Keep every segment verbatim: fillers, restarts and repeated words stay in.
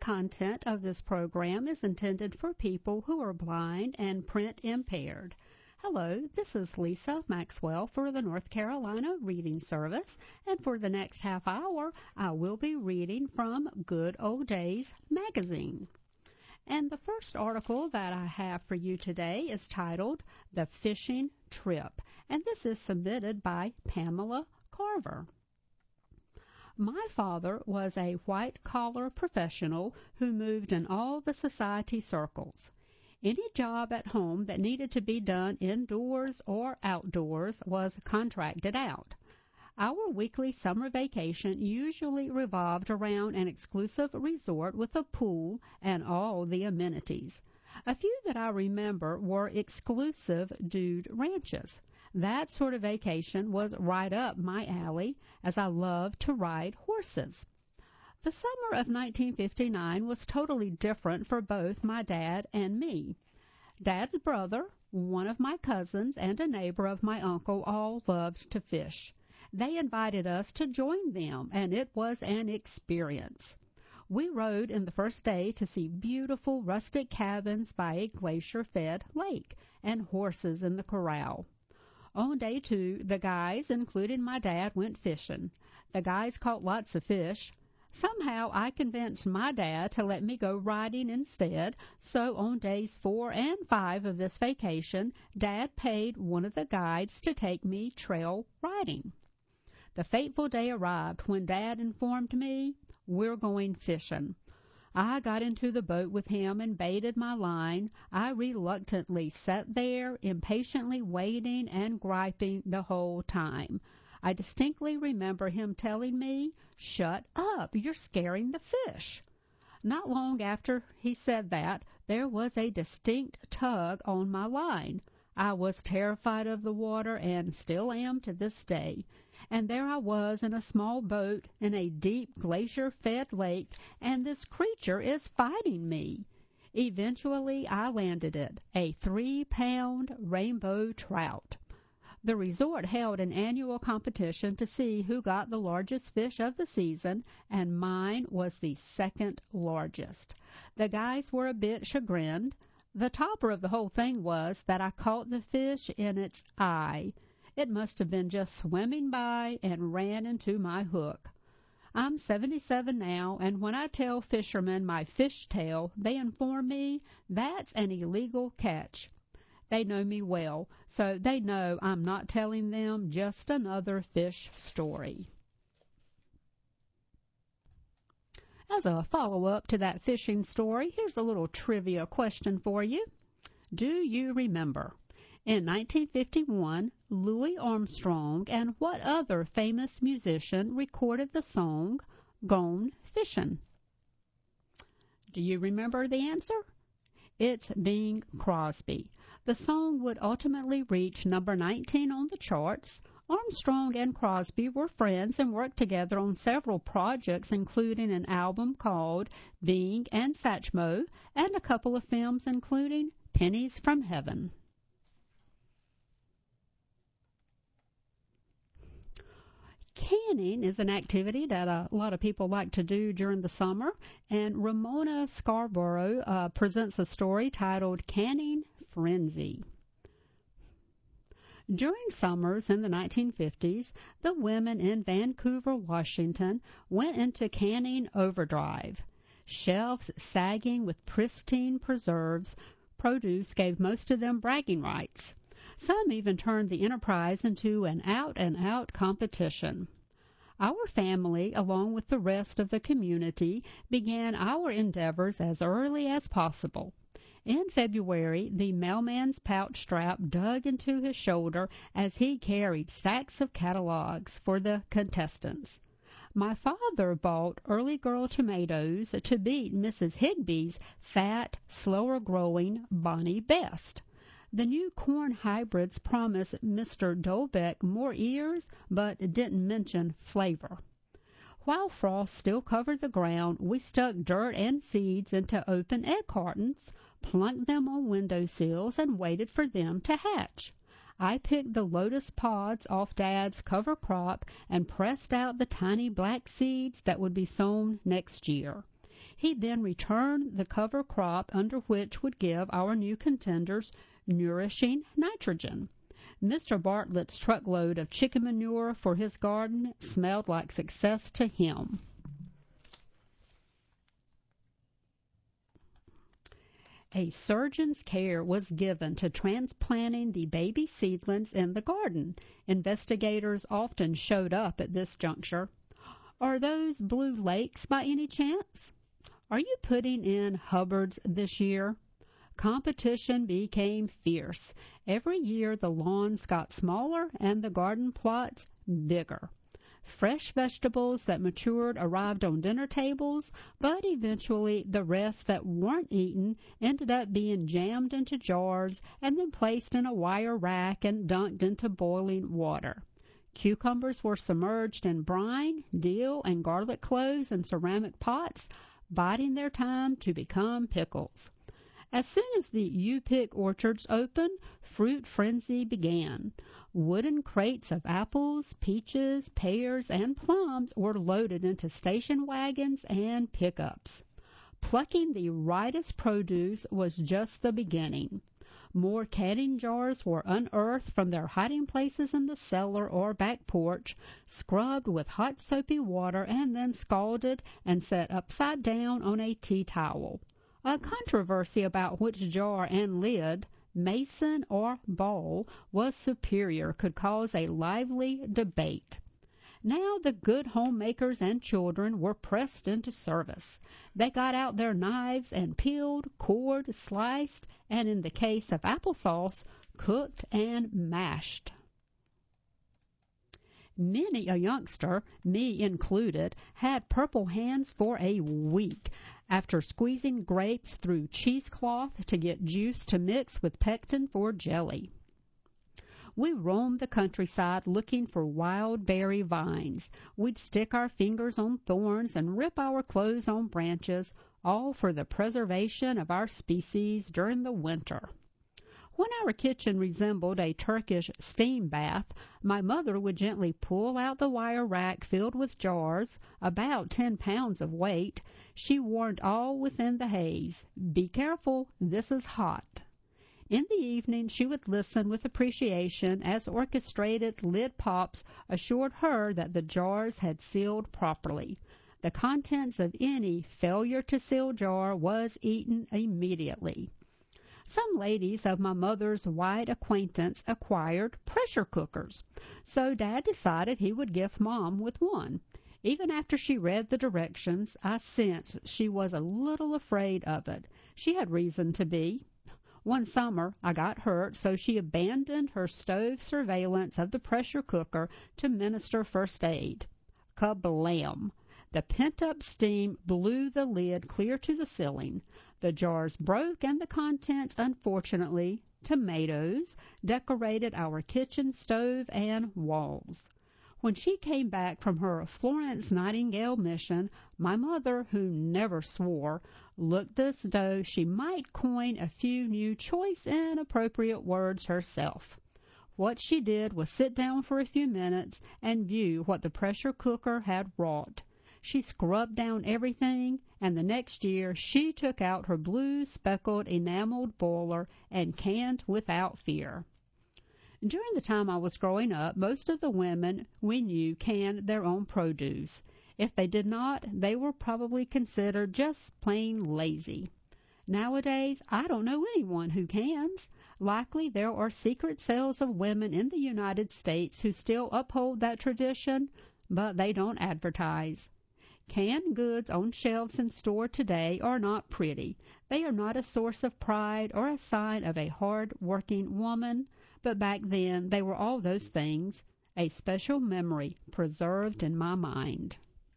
content of this program is intended for people who are blind and print impaired. Hello, this is Lisa Maxwell for the North Carolina Reading Service, and for the next half hour, I will be reading from Good Old Days magazine. And the first article that I have for you today is titled The Fishing Trip, and this is submitted by Pamela Carver. My father was a white-collar professional who moved in all the society circles. Any job at home that needed to be done indoors or outdoors was contracted out. Our weekly summer vacation usually revolved around an exclusive resort with a pool and all the amenities. A few that I remember were exclusive dude ranches. That sort of vacation was right up my alley, as I loved to ride horses. The summer of nineteen fifty-nine was totally different for both my dad and me. Dad's brother, one of my cousins, and a neighbor of my uncle all loved to fish. They invited us to join them, and it was an experience. We rode in the first day to see beautiful rustic cabins by a glacier-fed lake and horses in the corral. On day two, the guys, including my dad, went fishing. The guys caught lots of fish. Somehow I convinced my dad to let me go riding instead, so on days four and five of this vacation, Dad paid one of the guides to take me trail riding. The fateful day arrived when Dad informed me, "We're going fishing." I got into the boat with him and baited my line. I reluctantly sat there, impatiently waiting and griping the whole time. I distinctly remember him telling me, "Shut up, you're scaring the fish." Not long after he said that, there was a distinct tug on my line. I was terrified of the water and still am to this day. And there I was in a small boat in a deep glacier-fed lake, and this creature is fighting me. Eventually I landed it, a three-pound rainbow trout. The resort held an annual competition to see who got the largest fish of the season, and mine was the second largest. The guys were a bit chagrined. The topper of the whole thing was that I caught the fish in its eye. It must have been just swimming by and ran into my hook. I'm seventy-seven now, and when I tell fishermen my fish tale, they inform me that's an illegal catch. They know me well, so they know I'm not telling them just another fish story. As a follow-up to that fishing story, here's a little trivia question for you. Do you remember? In nineteen fifty-one, Louis Armstrong and what other famous musician recorded the song Gone Fishing'? Do you remember the answer? It's Bing Crosby. The song would ultimately reach number nineteen on the charts. Armstrong and Crosby were friends and worked together on several projects, including an album called Bing and Satchmo and a couple of films, including Pennies from Heaven. Canning is an activity that a lot of people like to do during the summer, and Ramona Scarborough uh, presents a story titled Canning Frenzy. During summers in the nineteen fifties, the women in Vancouver, Washington, went into canning overdrive. Shelves sagging with pristine preserves, produce gave most of them bragging rights. Some even turned the enterprise into an out-and-out competition. Our family, along with the rest of the community, began our endeavors as early as possible. In February, the mailman's pouch strap dug into his shoulder as he carried stacks of catalogs for the contestants. My father bought early girl tomatoes to beat Missus Higby's fat, slower-growing Bonnie Best. The new corn hybrids promised Mister Dolbeck more ears, but didn't mention flavor. While frost still covered the ground, we stuck dirt and seeds into open egg cartons, plunked them on window sills, and waited for them to hatch. I picked the lotus pods off Dad's cover crop and pressed out the tiny black seeds that would be sown next year. He then returned the cover crop under which would give our new contenders nourishing nitrogen. Mister Bartlett's truckload of chicken manure for his garden smelled like success to him. A surgeon's care was given to transplanting the baby seedlings in the garden. Investigators often showed up at this juncture. Are those blue lakes by any chance? Are you putting in Hubbards this year? Competition became fierce. Every year the lawns got smaller and the garden plots bigger. Fresh vegetables that matured arrived on dinner tables, but eventually the rest that weren't eaten ended up being jammed into jars and then placed in a wire rack and dunked into boiling water. Cucumbers were submerged in brine, dill, and garlic cloves in ceramic pots, biding their time to become pickles. As soon as the U-Pick orchards opened, fruit frenzy began. Wooden crates of apples, peaches, pears, and plums were loaded into station wagons and pickups. Plucking the rightest produce was just the beginning. More canning jars were unearthed from their hiding places in the cellar or back porch, scrubbed with hot soapy water, and then scalded and set upside down on a tea towel. A controversy about which jar and lid, mason or bowl, was superior could cause a lively debate. Now the good homemakers and children were pressed into service. They got out their knives and peeled, cored, sliced, and in the case of applesauce, cooked and mashed. Many a youngster, me included, had purple hands for a week after squeezing grapes through cheesecloth to get juice to mix with pectin for jelly. We roamed the countryside looking for wild berry vines. We'd stick our fingers on thorns and rip our clothes on branches, all for the preservation of our species during the winter. When our kitchen resembled a Turkish steam bath, my mother would gently pull out the wire rack filled with jars, about ten pounds of weight. She warned all within the haze, "Be careful, this is hot." In the evening she would listen with appreciation as orchestrated lid pops assured her that the jars had sealed properly. The contents of any failure-to-seal jar was eaten immediately. Some ladies of my mother's wide acquaintance acquired pressure cookers, so Dad decided he would gift Mom with one. Even after she read the directions, I sensed she was a little afraid of it. She had reason to be. One summer I got hurt, so she abandoned her stove surveillance of the pressure cooker to minister first aid. Kablam! The pent-up steam blew the lid clear to the ceiling. The jars broke, and the contents, unfortunately, tomatoes, decorated our kitchen stove and walls. When she came back from her Florence Nightingale mission, my mother, who never swore, looked as though she might coin a few new choice and appropriate words herself. What she did was sit down for a few minutes and view what the pressure cooker had wrought. She scrubbed down everything, and the next year she took out her blue speckled enameled boiler and canned without fear. During the time I was growing up, most of the women we knew canned their own produce. If they did not, they were probably considered just plain lazy. Nowadays, I don't know anyone who cans. Likely there are secret cells of women in the United States who still uphold that tradition, but they don't advertise. Canned goods on shelves in store today are not pretty. They are not a source of pride or a sign of a hard-working woman, but back then they were all those things, a special memory preserved in my mind.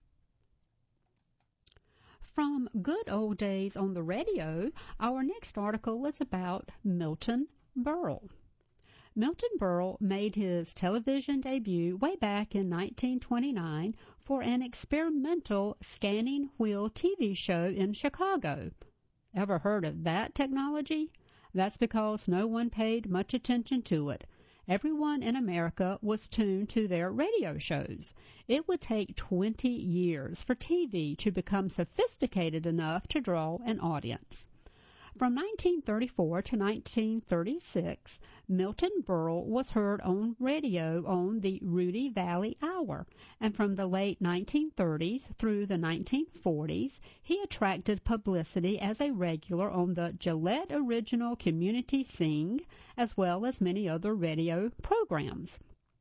From Good Old Days on the Radio, our next article is about Milton Berle. Milton Berle made his television debut way back in nineteen twenty-nine for an experimental scanning wheel T V show in Chicago. Ever heard of that technology? That's because no one paid much attention to it. Everyone in America was tuned to their radio shows. It would take twenty years for T V to become sophisticated enough to draw an audience. From nineteen thirty-four to nineteen thirty-six, Milton Berle was heard on radio on the Rudy Valley Hour, and from the late nineteen thirties through the nineteen forties, he attracted publicity as a regular on the Gillette Original Community Sing, as well as many other radio programs.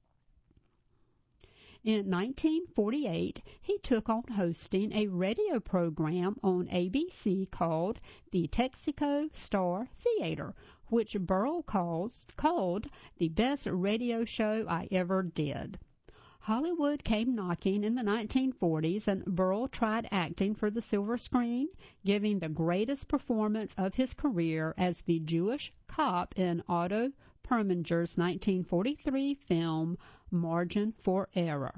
In nineteen forty-eight, he took on hosting a radio program on A B C called the Texaco Star Theater, which Berle calls, called the best radio show I ever did. Hollywood came knocking in the nineteen forties, and Berle tried acting for the silver screen, giving the greatest performance of his career as the Jewish cop in Otto Preminger's nineteen forty-three film Margin for Error.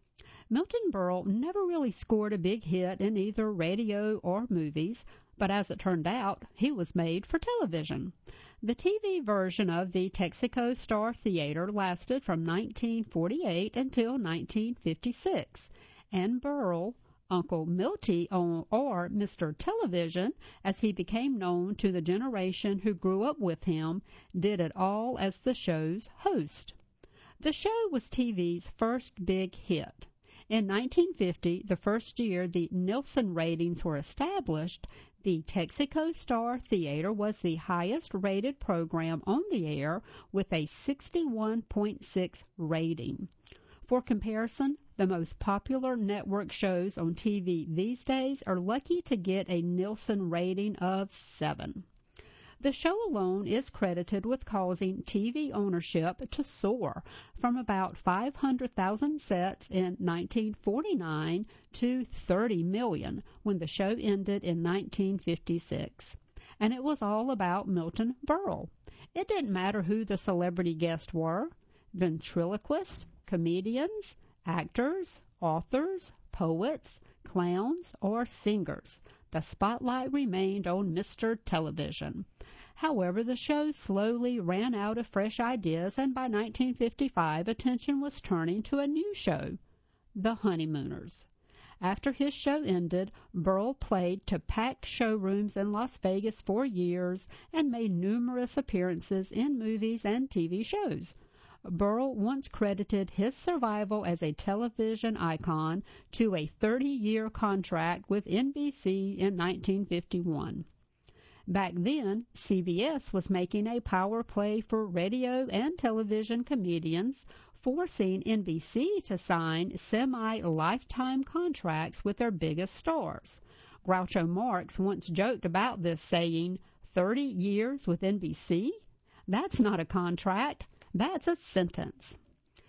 Milton Berle never really scored a big hit in either radio or movies, but as it turned out, he was made for television. The T V version of the Texaco Star Theater lasted from nineteen forty-eight until nineteen fifty-six, and Berle, Uncle Milty, or Mister Television, as he became known to the generation who grew up with him, did it all as the show's host. The show was T V's first big hit. In nineteen fifty, the first year the Nielsen ratings were established, the Texaco Star Theater was the highest-rated program on the air with a sixty-one point six rating. For comparison, the most popular network shows on T V these days are lucky to get a Nielsen rating of seven. The show alone is credited with causing T V ownership to soar from about five hundred thousand sets in nineteen forty-nine to thirty million when the show ended in nineteen fifty-six. And it was all about Milton Berle. It didn't matter who the celebrity guests were, ventriloquists, comedians, actors, authors, poets, clowns, or singers. The spotlight remained on Mister Television. However, the show slowly ran out of fresh ideas, and by nineteen fifty-five, attention was turning to a new show, The Honeymooners. After his show ended, Berle played to packed showrooms in Las Vegas for years and made numerous appearances in movies and T V shows. Berle once credited his survival as a television icon to a thirty-year contract with N B C in nineteen fifty-one. Back then, C B S was making a power play for radio and television comedians, forcing N B C to sign semi-lifetime contracts with their biggest stars. Groucho Marx once joked about this, saying, thirty years with N B C? That's not a contract. That's a sentence.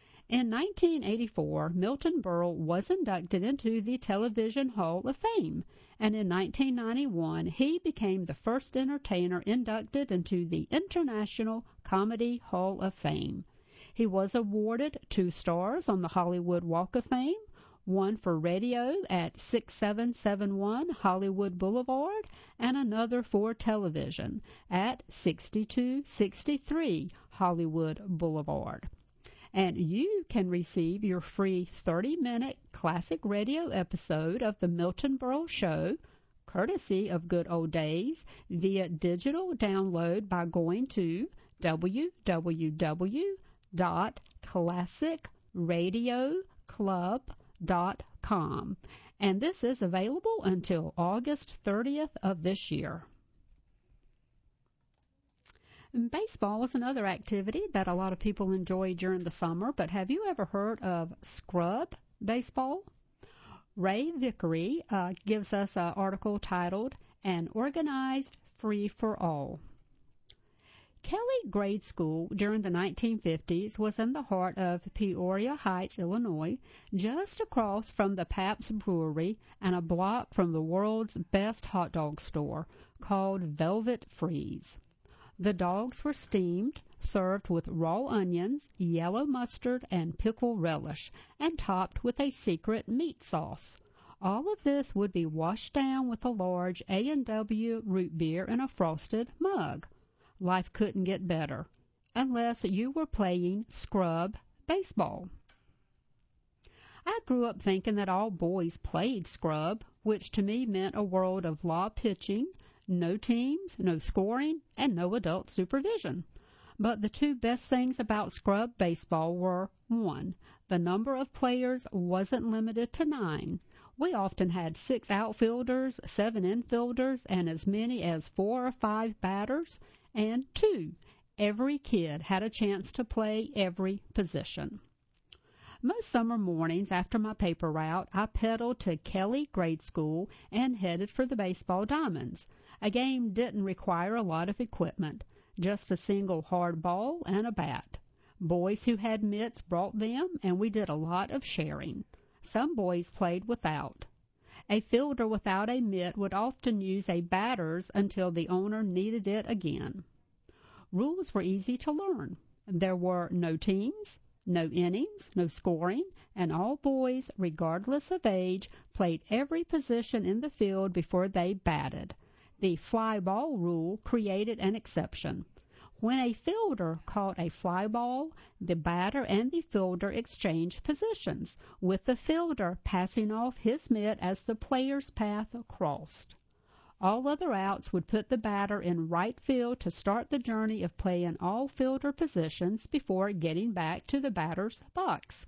In nineteen eighty-four, Milton Berle was inducted into the Television Hall of Fame, and in nineteen ninety-one, he became the first entertainer inducted into the International Comedy Hall of Fame. He was awarded two stars on the Hollywood Walk of Fame, one for radio at sixty-seven seventy-one Hollywood Boulevard, and another for television at sixty-two sixty-three Hollywood Boulevard. And you can receive your free thirty-minute classic radio episode of The Milton Berle Show, courtesy of Good Old Days, via digital download by going to w w w dot classic radio club dot com. And this is available until August thirtieth of this year. Baseball is another activity that a lot of people enjoy during the summer, but have you ever heard of scrub baseball? Ray Vickery uh, gives us an article titled, An Organized Free-for-All. Kelly Grade School during the nineteen fifties was in the heart of Peoria Heights, Illinois, just across from the Pabst Brewery and a block from the world's best hot dog store called Velvet Freeze. The dogs were steamed, served with raw onions, yellow mustard, and pickle relish, and topped with a secret meat sauce. All of this would be washed down with a large A and W root beer in a frosted mug. Life couldn't get better. unless you were playing scrub baseball. I grew up thinking that all boys played scrub, which to me meant a world of law pitching, no teams, no scoring, and no adult supervision. But the two best things about scrub baseball were, one, the number of players wasn't limited to nine. We often had six outfielders, seven infielders, and as many as four or five batters. And two, every kid had a chance to play every position. Most summer mornings after my paper route, I pedaled to Kelly Grade School and headed for the baseball diamonds. A game didn't require a lot of equipment, just a single hard ball and a bat. Boys who had mitts brought them, and we did a lot of sharing. Some boys played without. A fielder without a mitt would often use a batter's until the owner needed it again. Rules were easy to learn. There were no teams, no innings, no scoring, and all boys, regardless of age, played every position in the field before they batted. The fly ball rule created an exception. When a fielder caught a fly ball, the batter and the fielder exchanged positions, with the fielder passing off his mitt as the player's path crossed. All other outs would put the batter in right field to start the journey of playing all fielder positions before getting back to the batter's box.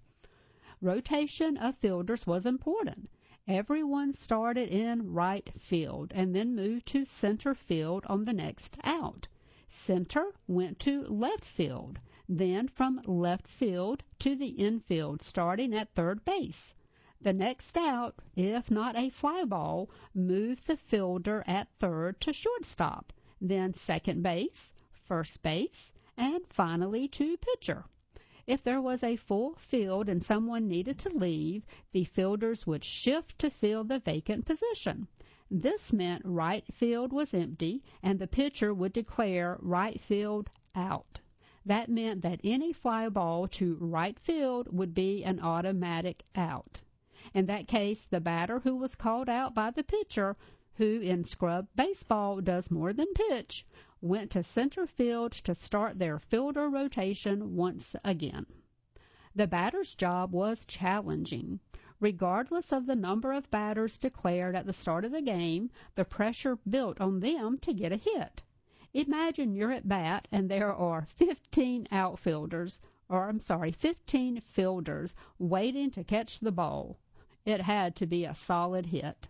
Rotation of fielders was important. Everyone started in right field and then moved to center field on the next out. Center went to left field, then from left field to the infield, starting at third base. The next out, if not a fly ball, moved the fielder at third to shortstop, then second base, first base, and finally to pitcher. If there was a full field and someone needed to leave, the fielders would shift to fill the vacant position. This meant right field was empty, and the pitcher would declare right field out. That meant that any fly ball to right field would be an automatic out. In that case, the batter who was called out by the pitcher, who in scrub baseball does more than pitch, went to center field to start their fielder rotation once again. The batter's job was challenging. Regardless of the number of batters declared at the start of the game, the pressure built on them to get a hit. Imagine you're at bat and there are fifteen outfielders, or I'm sorry, fifteen fielders waiting to catch the ball. It had to be a solid hit.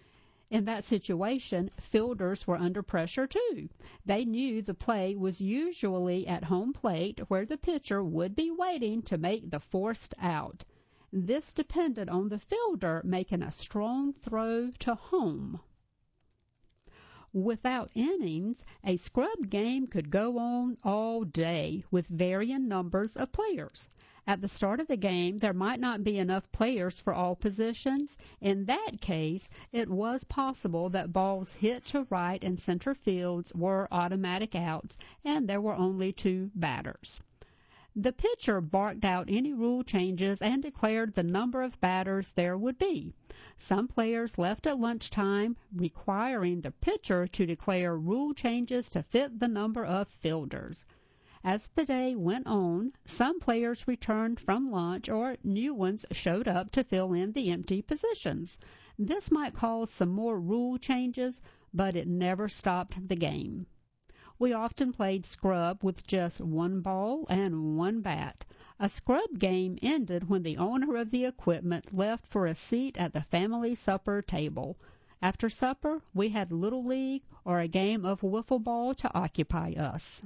In that situation, fielders were under pressure too. They knew the play was usually at home plate, where the pitcher would be waiting to make the forced out. This depended on the fielder making a strong throw to home. Without innings, a scrub game could go on all day with varying numbers of players. At the start of the game, there might not be enough players for all positions. In that case, it was possible that balls hit to right and center fields were automatic outs, and there were only two batters. The pitcher barked out any rule changes and declared the number of batters there would be. Some players left at lunchtime, requiring the pitcher to declare rule changes to fit the number of fielders. As the day went on, some players returned from lunch or new ones showed up to fill in the empty positions. This might cause some more rule changes, but it never stopped the game. We often played scrub with just one ball and one bat. A scrub game ended when the owner of the equipment left for a seat at the family supper table. After supper, we had Little League or a game of wiffle ball to occupy us.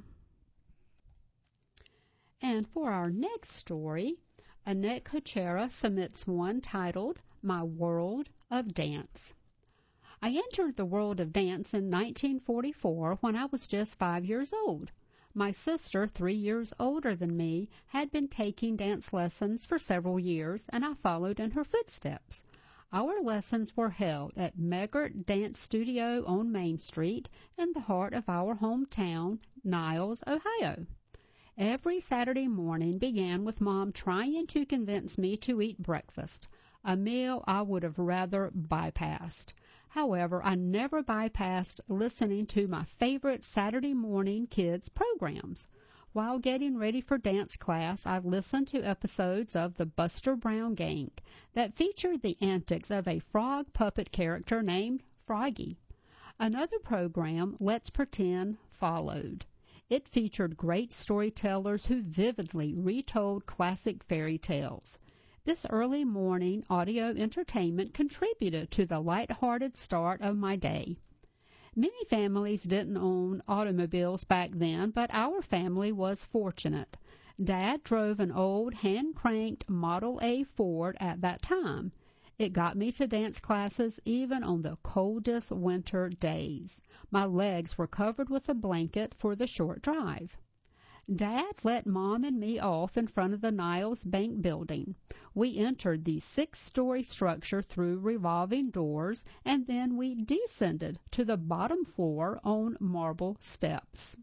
And for our next story, Annette Kuchera submits one titled, My World of Dance. I entered the world of dance in nineteen forty-four when I was just five years old. My sister, three years older than me, had been taking dance lessons for several years, and I followed in her footsteps. Our lessons were held at Meggert Dance Studio on Main Street in the heart of our hometown, Niles, Ohio. Every Saturday morning began with Mom trying to convince me to eat breakfast, a meal I would have rather bypassed. However, I never bypassed listening to my favorite Saturday morning kids programs. While getting ready for dance class, I listened to episodes of the Buster Brown Gang that featured the antics of a frog puppet character named Froggy. Another program, Let's Pretend, followed. It featured great storytellers who vividly retold classic fairy tales. This early morning audio entertainment contributed to the light-hearted start of my day. Many families didn't own automobiles back then, but our family was fortunate. Dad drove an old hand-cranked Model A Ford at that time. It got me to dance classes even on the coldest winter days. My legs were covered with a blanket for the short drive. Dad let Mom and me off in front of the Niles Bank building. We entered the six-story structure through revolving doors, and then we descended to the bottom floor on marble steps.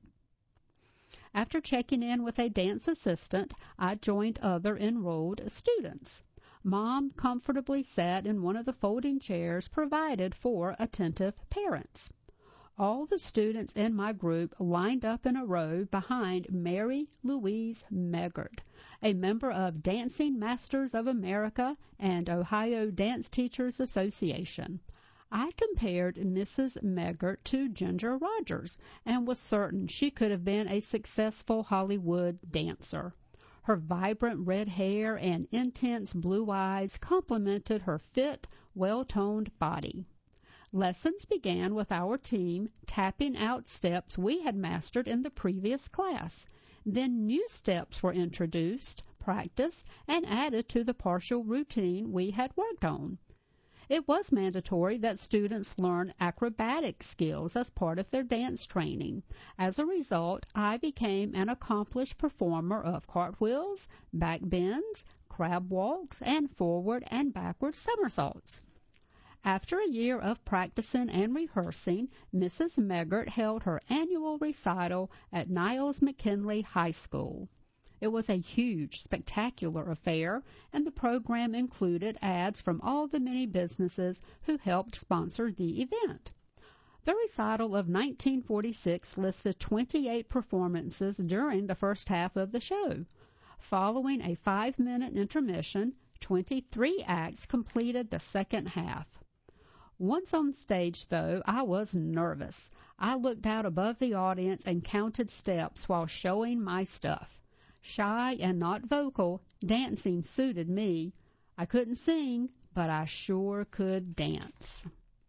After checking in with a dance assistant, I joined other enrolled students. Mom comfortably sat in one of the folding chairs provided for attentive parents. All the students in my group lined up in a row behind Mary Louise Meggert, a member of Dancing Masters of America and Ohio Dance Teachers Association. I compared Missus Meggert to Ginger Rogers and was certain she could have been a successful Hollywood dancer. Her vibrant red hair and intense blue eyes complemented her fit, well-toned body. Lessons began with our team tapping out steps we had mastered in the previous class. Then new steps were introduced, practiced, and added to the partial routine we had worked on. It was mandatory that students learn acrobatic skills as part of their dance training. As a result, I became an accomplished performer of cartwheels, back bends, crab walks, and forward and backward somersaults. After a year of practicing and rehearsing, Missus Meggert held her annual recital at Niles McKinley High School. It was a huge, spectacular affair, and the program included ads from all the many businesses who helped sponsor the event. The recital of nineteen forty-six listed twenty-eight performances during the first half of the show. Following a five-minute intermission, twenty-three acts completed the second half. Once on stage, though, I was nervous. I looked out above the audience and counted steps while showing my stuff. Shy and not vocal, dancing suited me. I couldn't sing, but I sure could dance.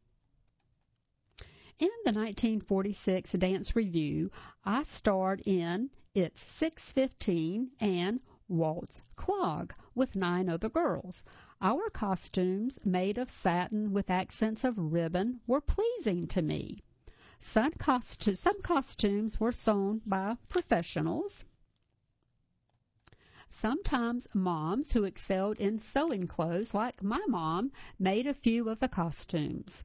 In the nineteen forty-six Dance Review, I starred in It's six fifteen and Waltz Clog with nine other girls. Our costumes, made of satin with accents of ribbon, were pleasing to me. Some, costu- some costumes were sewn by professionals. Sometimes moms who excelled in sewing clothes, like my mom, made a few of the costumes.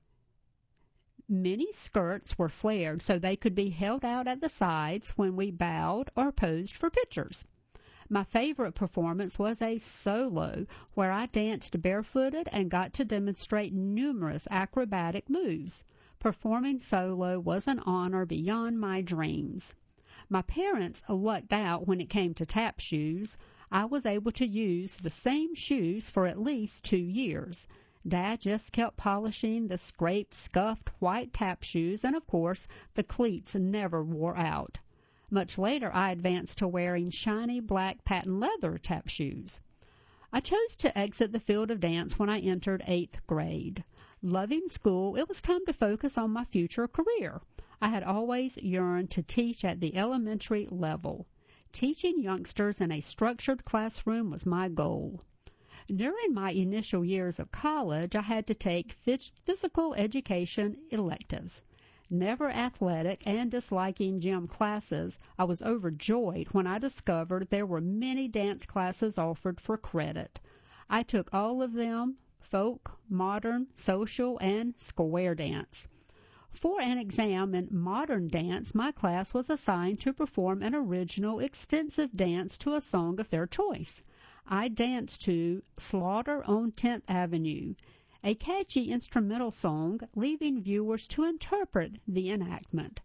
Many skirts were flared so they could be held out at the sides when we bowed or posed for pictures. My favorite performance was a solo, where I danced barefooted and got to demonstrate numerous acrobatic moves. Performing solo was an honor beyond my dreams. My parents lucked out when it came to tap shoes. I was able to use the same shoes for at least two years. Dad just kept polishing the scraped, scuffed white tap shoes, and of course, the cleats never wore out. Much later, I advanced to wearing shiny black patent leather tap shoes. I chose to exit the field of dance when I entered eighth grade. Loving school, it was time to focus on my future career. I had always yearned to teach at the elementary level. Teaching youngsters in a structured classroom was my goal. During my initial years of college, I had to take physical education electives. Never athletic and disliking gym classes, I was overjoyed when I discovered there were many dance classes offered for credit. I took all of them: folk, modern, social, and square dance. For an exam in modern dance, my class was assigned to perform an original extensive dance to a song of their choice. I danced to Slaughter on tenth Avenue, a catchy instrumental song, leaving viewers to interpret the enactment.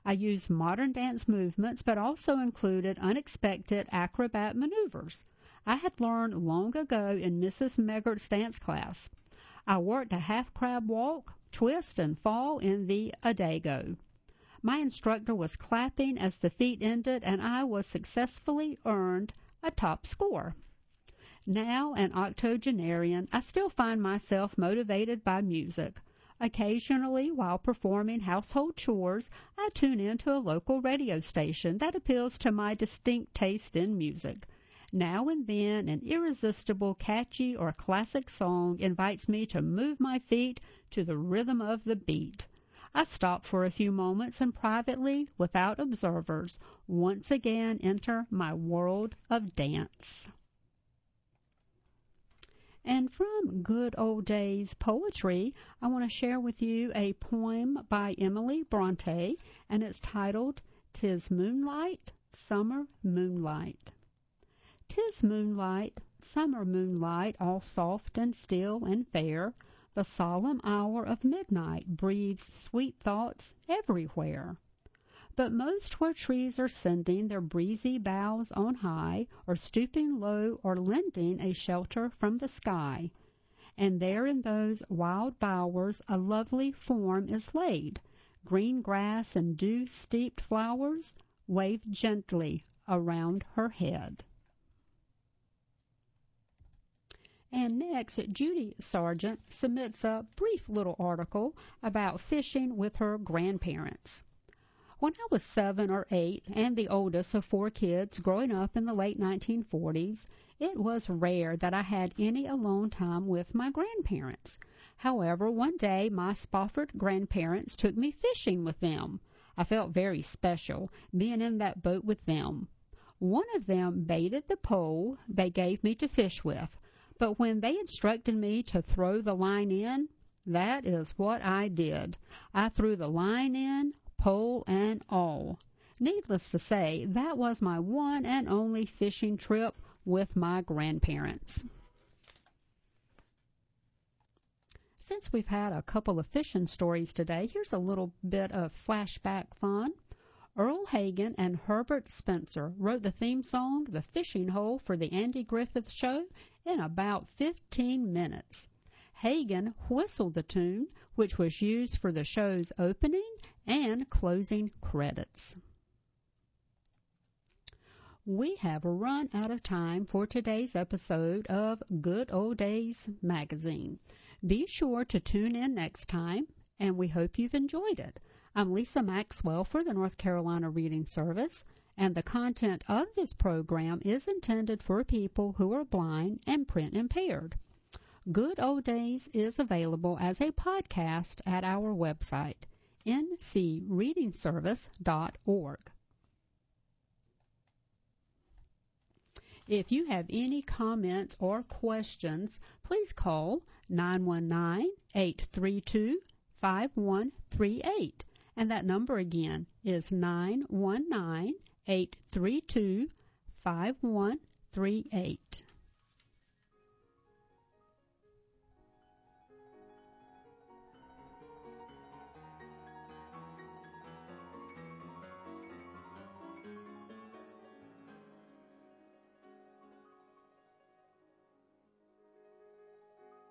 I used modern dance movements, but also included unexpected acrobat maneuvers I had learned long ago in Missus Meggert's dance class. I worked a half-crab walk, twist, and fall in the Adago. My instructor was clapping as the feat ended, and I was successfully earned a top score. Now an octogenarian, I still find myself motivated by music. Occasionally, while performing household chores, I tune into a local radio station that appeals to my distinct taste in music. Now and then, an irresistible, catchy, or classic song invites me to move my feet to the rhythm of the beat. I stop for a few moments and privately, without observers, once again enter my world of dance. And from Good Old Days Poetry, I want to share with you a poem by Emily Bronte, and it's titled, "'Tis Moonlight, Summer Moonlight." 'Tis moonlight, summer moonlight, all soft and still and fair. The solemn hour of midnight breathes sweet thoughts everywhere. But most where trees are sending their breezy boughs on high, or stooping low, or lending a shelter from the sky. And there in those wild bowers a lovely form is laid. Green grass and dew-steeped flowers wave gently around her head. And next, Judy Sargent submits a brief little article about fishing with her grandparents. When I was seven or eight and the oldest of four kids growing up in the late nineteen forties, it was rare that I had any alone time with my grandparents. However, one day my Spofford grandparents took me fishing with them. I felt very special, being in that boat with them. One of them baited the pole they gave me to fish with, but when they instructed me to throw the line in, that is what I did. I threw the line in, pole and all. Needless to say, that was my one and only fishing trip with my grandparents. Since we've had a couple of fishing stories today, here's a little bit of flashback fun. Earl Hagen and Herbert Spencer wrote the theme song, The Fishing Hole, for the Andy Griffith Show in about fifteen minutes. Hagen whistled the tune, which was used for the show's opening and closing credits. We have run out of time for today's episode of Good Old Days Magazine. Be sure to tune in next time, and we hope you've enjoyed it. I'm Lisa Maxwell for the North Carolina Reading Service, and the content of this program is intended for people who are blind and print impaired. Good Old Days is available as a podcast at our website, n c reading service dot org. If you have any comments or questions, please call nine one nine, eight three two, five one three eight. And that number again is nine one nine, eight three two, five one three eight.